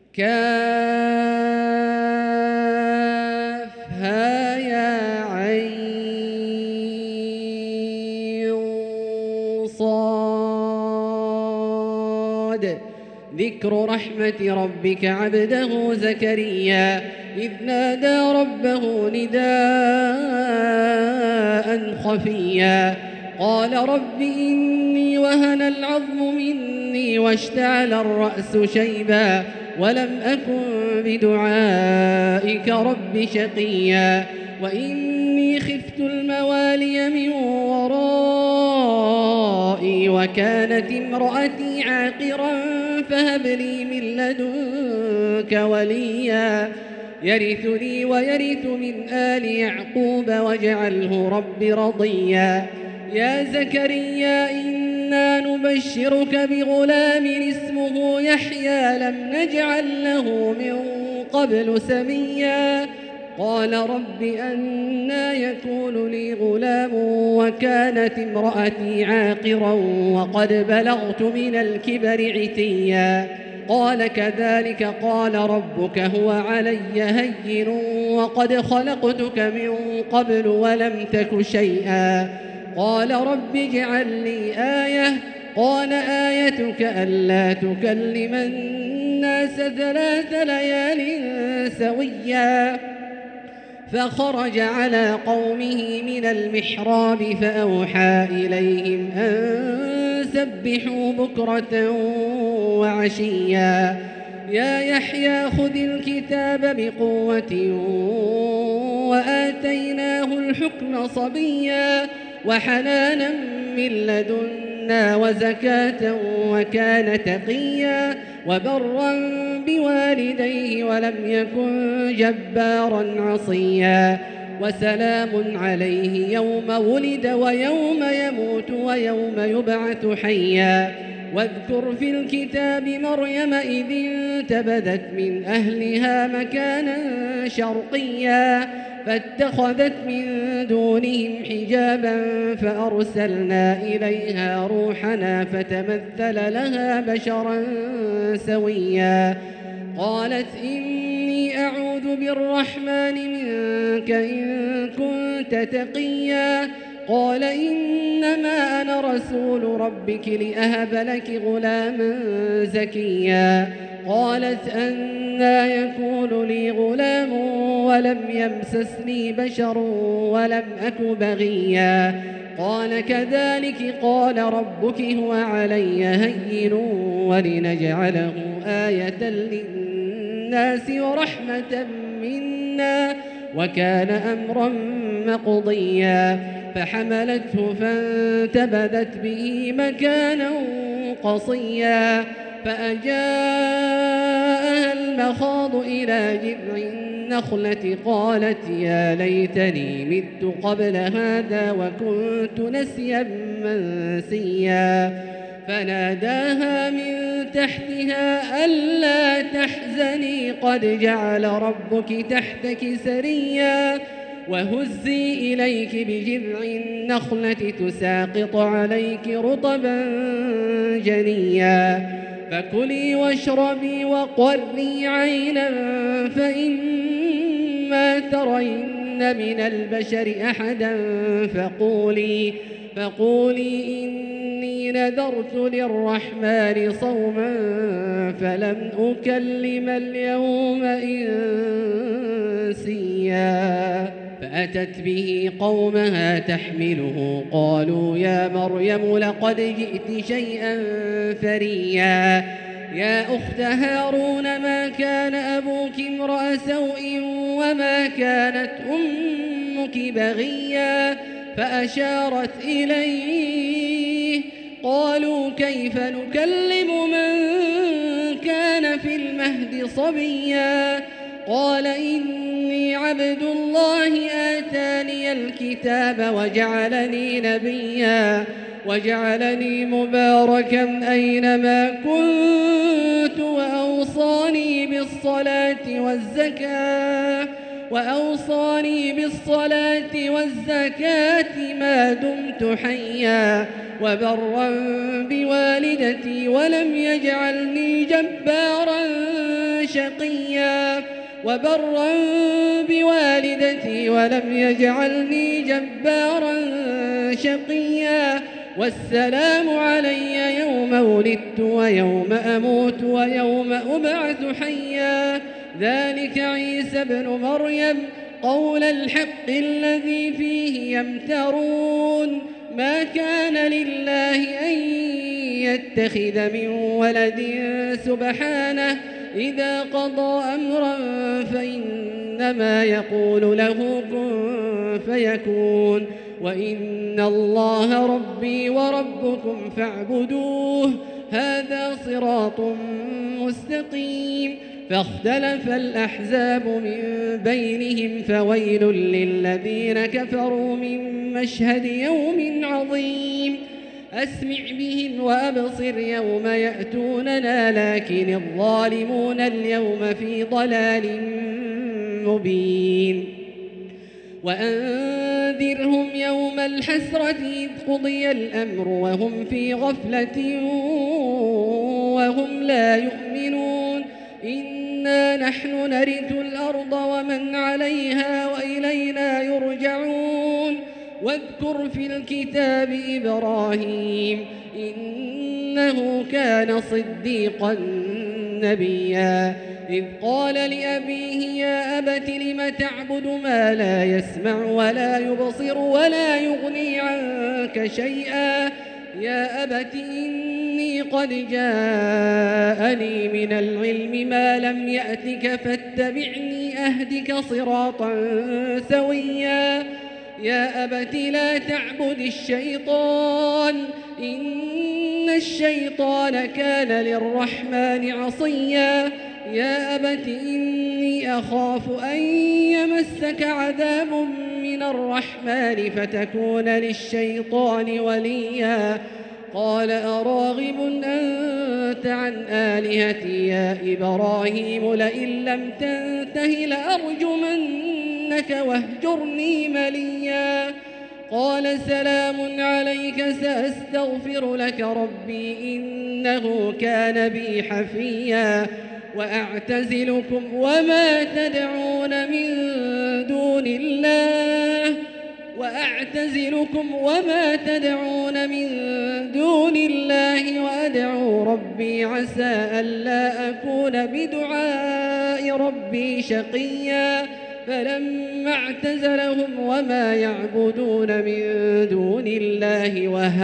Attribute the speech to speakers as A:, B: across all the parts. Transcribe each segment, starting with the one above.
A: كافها يا عين صاد. ذكر رحمة ربك عبده زكريا إذ نادى ربه نداء خفيا قال رب إني وهن العظم مني واشتعل الرأس شيبا ولم أكن بدعائك رب شقيا وإني خفت الموالي من ورائي وكانت امرأتي عاقرا فهب لي من لدنك وليا يرثني ويرث من آل يعقوب واجعله رب رضيا يا زكريا إنا نبشرك بغلام اسمه يحيى لم نجعل له من قبل سميا قال رب أنى يكون لي غلام وكانت امرأتي عاقرا وقد بلغت من الكبر عتيا قال كذلك قال ربك هو علي هين وقد خلقتك من قبل ولم تك شيئا قال رب اجعل لي آية قال آيتك ألا تكلم الناس 3 ليال سويا فخرج على قومه من المحراب فأوحى إليهم أن سبحوا بكرة وعشيا يا يحيى خذ الكتاب بقوة وآتيناه الحكم صبيا وحنانا من لدنا وزكاة وكان تقيا وبرا بوالديه ولم يكن جبارا عصيا وسلام عليه يوم ولد ويوم يموت ويوم يبعث حيا واذكر في الكتاب مريم إذ انتبذت من أهلها مكانا شرقيا فاتخذت من دونهم حجابا فأرسلنا إليها روحنا فتمثل لها بشرا سويا قالت إني أعوذ بالرحمن منك إن كنت تقيا قال إنما أنا رسول ربك لأهب لك غلاما زكيا قالت أنى يكون لي غلام ولم يمسسني بشر ولم أك بغيا قال كذلك قال ربك هو علي هين ولنجعله آية للناس ورحمة منا وكان أمرا مقضيا فحملته فانتبذت به مكانا قصيا فأجاءها المخاض إلى جذع النخلة قالت يا ليتني مت قبل هذا وكنت نسيا منسيا فناداها من تحتها ألا تحزني قد جعل ربك تحتك سريا وهزي إليك بجذع النخلة تساقط عليك رطبا جنيا فكلي واشربي وقري عينا فإما ترين من البشر أحدا فقولي إني نذرت للرحمن صوما فلن أكلم اليوم إنسيا فأتت به قومها تحمله قالوا يا مريم لقد جئت شيئا فريا يا أخت هارون ما كان أبوك امرأ سوء وما كانت أمك بغيا فأشارت إليه قالوا كيف نكلم من كان في المهد صبيا قال إني عبد الله آتاني الكتاب وجعلني نبيا وجعلني مباركا أينما كنت وأوصاني بالصلاة والزكاة ما دمت حيا وبرا بوالدتي ولم يجعلني جبارا شقيا وبرا بوالدتي ولم يجعلني جبارا شقيا والسلام علي يوم ولدت ويوم أموت ويوم أبعث حيا ذلك عيسى ابن مريم قول الحق الذي فيه يمترون ما كان لله أن يتخذ من ولد سبحانه إذا قضى أمرا فإنما يقول له كن فيكون وإن الله ربي وربكم فاعبدوه هذا صراط مستقيم فاختلف الأحزاب من بينهم فويل للذين كفروا من مشهد يوم عظيم أسمع بهم وأبصر يوم يأتوننا لكن الظالمون اليوم في ضلال مبين وأنذرهم يوم الحسرة إذ قضي الأمر وهم في غفلة وهم لا يؤمنون إنا نحن نرث الأرض ومن عليها وإلينا يرجعون واذكر في الكتاب إبراهيم إنه كان صديقا نبيا إذ قال لأبيه يا أبت لم تعبد ما لا يسمع ولا يبصر ولا يغني عنك شيئا يا أبت إني قد جاءني من العلم ما لم يأتك فاتبعني أهدك صراطا سويا يا أبت لا تعبد الشيطان إن الشيطان كان للرحمن عصيا يا أبت إني أخاف أن يمسك عذاب من الرحمن فتكون للشيطان وليا قال أراغب أنت عن آلهتي يا إبراهيم لئن لم تنته لأرجمنك واهجرني مليا قال سلام عليك سأستغفر لك ربي إنه كان بي حفيا وأعتزلكم وما تدعون من دون الله وأدعو ربي عسى ألا أكون بدعاء ربي شقيا فلما اعتزلهم وما يعبدون من دون الله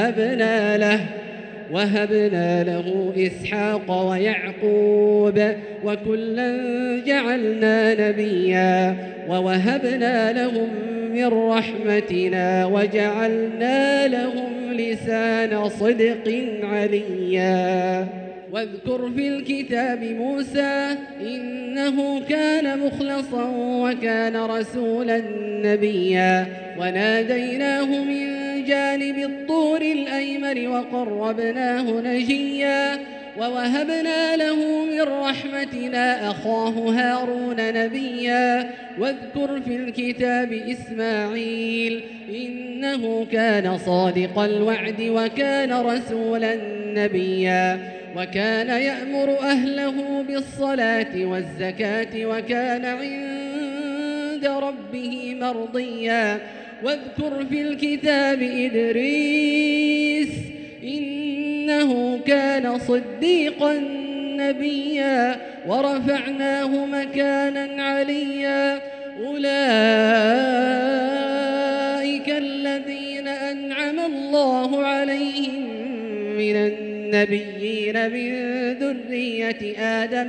A: وهبنا له إسحاق ويعقوب وكلا جعلنا نبيا ووهبنا لهم من رحمتنا وجعلنا لهم لسان صدق عليا واذكر في الكتاب موسى إنه كان مخلصا وكان رسولا نبيا وناديناه من جانب الطور الأيمن وقربناه نجيا ووهبنا له من رحمتنا أخاه هارون نبيا واذكر في الكتاب إسماعيل إنه كان صادق الوعد وكان رسولا نبيا وكان يأمر أهله بالصلاة والزكاة وكان عند ربه مرضيا واذكر في الكتاب إدريس إنه كان صديقا نبيا ورفعناه مكانا عليا أولئك الذين أنعم الله عليهم من النبيين من ذرية آدم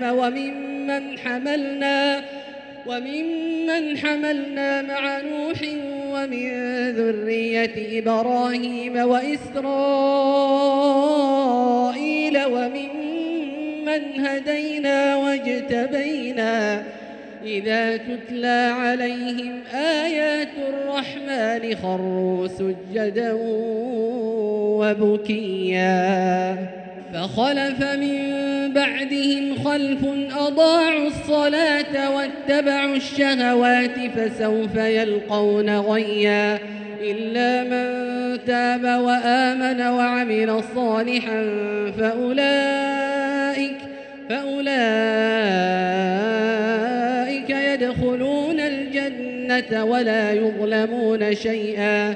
A: وممن حملنا مع نوح ومن ذرية إبراهيم وإسرائيل وممن هدينا واجتبينا إذا تتلى عليهم آيات الرحمن خروا سجدا وبكيا فخلف من بعدهم خلف أضاعوا الصلاة واتبعوا الشهوات فسوف يلقون غيا إلا من تاب وآمن وعمل صالحا فأولئك الجنة ولا يظلمون شيئا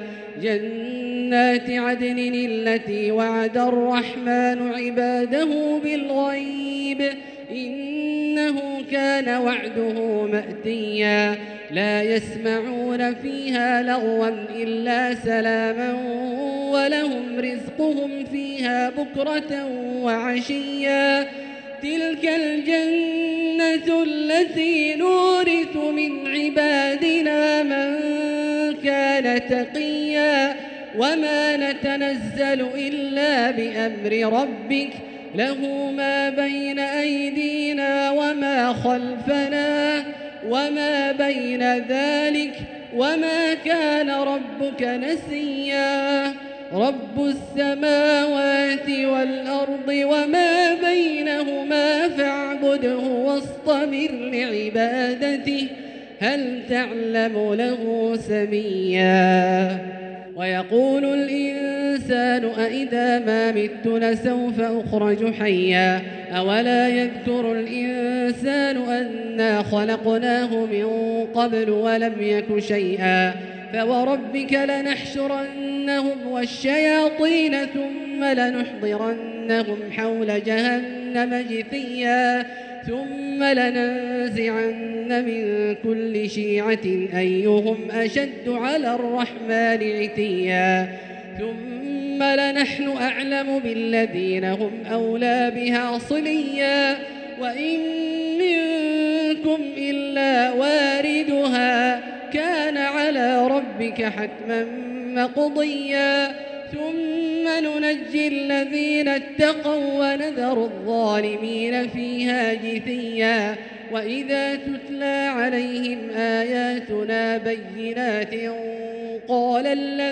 A: جنات عدن التي وعد الرحمن عباده بالغيب إنه كان وعده مأتيا لا يسمعون فيها لغوا إلا سلاما ولهم رزقهم فيها بكرة وعشيا تلك الجنة التي نورث من عبادنا من كان تقيا وما نتنزل إلا بأمر ربك له ما بين أيدينا وما خلفنا وما بين ذلك وما كان ربك نسيا رب السماوات والأرض وما بينهما فاعبده واصطبر لعبادته هل تعلم له سميا ويقول الإنسان أإذا ما مت لسوف أخرج حيا أولا يذكر الإنسان أنا خلقناه من قبل ولم يك شيئا فوربك لنحشرنهم والشياطين ثم لنحضرنهم حول جهنم جثيا ثم لننزعن من كل شيعة أيهم أشد على الرحمن عتيا ثم لنحن أعلم بالذين هم أولى بها صليا وإن منكم إلا واردها كان على ربك حتما مقضيا ثم ننجي الذين اتقوا ونذر الظالمين فيها جثيا وإذا تتلى عليهم آياتنا بينات قال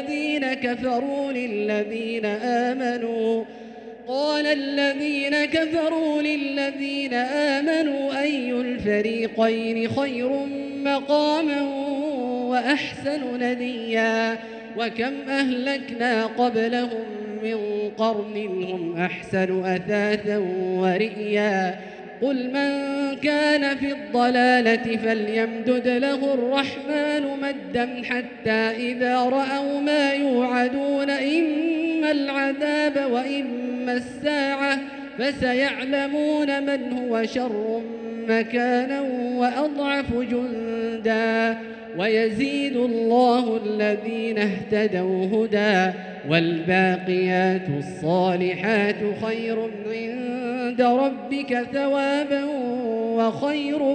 A: الذين كفروا للذين آمنوا أي الفريقين خير مقاما وأحسن نديا وكم أهلكنا قبلهم من قرن هم أحسن أثاثا ورئيا قل من كان في الضلالة فليمدد له الرحمن مدا حتى إذا رأوا ما يوعدون إما العذاب وإما الساعة فسيعلمون من هو شر مكانا وأضعف جندا ويزيد الله الذين اهتدوا هدى والباقيات الصالحات خير عند ربك ثوابا وخير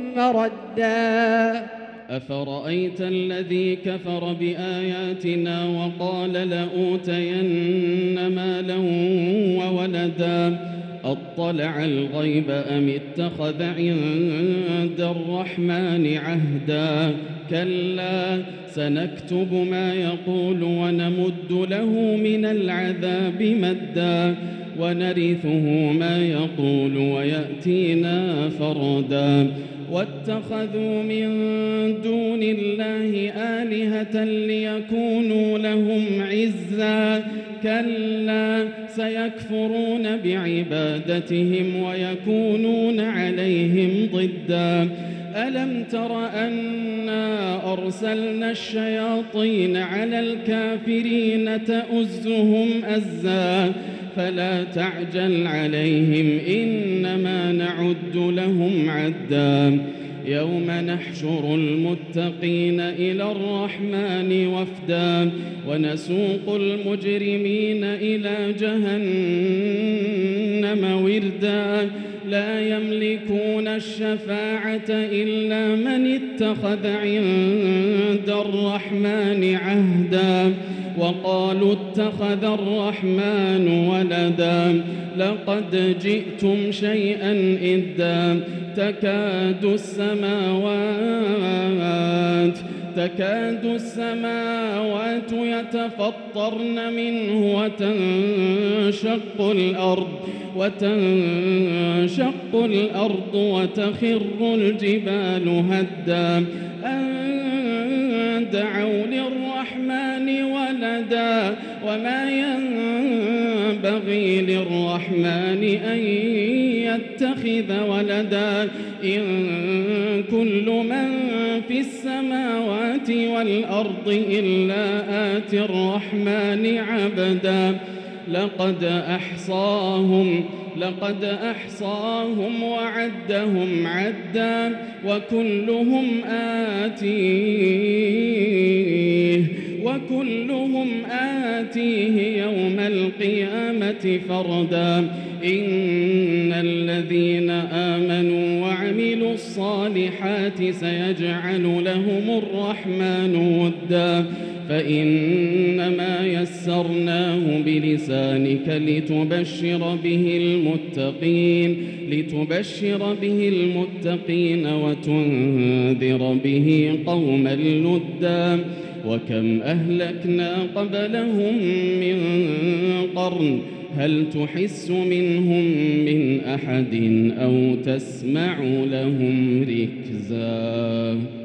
A: مردا
B: أفرأيت الذي كفر بآياتنا وقال لأوتين مالا وولدا أطلع الغيب أم اتخذ عند الرحمن عهدا كلا سنكتب ما يقول ونمد له من العذاب مدا ونرثه ما يقول ويأتينا فردا واتخذوا من دون الله آلهة ليكونوا لهم عزا كلا سيكفرون بعبادتهم ويكونون عليهم ضدا ألم تر أنا أرسلنا الشياطين على الكافرين تؤزهم أزا فلا تعجل عليهم إنما نعد لهم عدا يوم نحشر المتقين إلى الرحمن وفدا ونسوق المجرمين إلى جهنم وردا لا يملكون الشفاعة إلا من اتخذ عند الرحمن عهدا وقالوا اتخذ الرحمن ولدا لقد جئتم شيئا إدا تكاد السماوات يتفطرن منه وتنشق الأرض وتخر الجبال هدا أن دعوا للرحمن ولدا وما ينبغي للرحمن أن يتخذ ولدا إن كل من في السماوات والأرض إلا آتي الرحمن عبدا لقد أحصاهم وعدهم عدا وكلهم آتيه يوم القيامة فردا إن الذين آمنوا وعملوا الصالحات سيجعل لهم الرحمن ودا فإنما يسرناه بلسانك لتبشر به المتقين وتنذر به قوما لدا وكم أهلكنا قبلهم من قرن هل تحس منهم من أحد أو تسمع لهم ركزا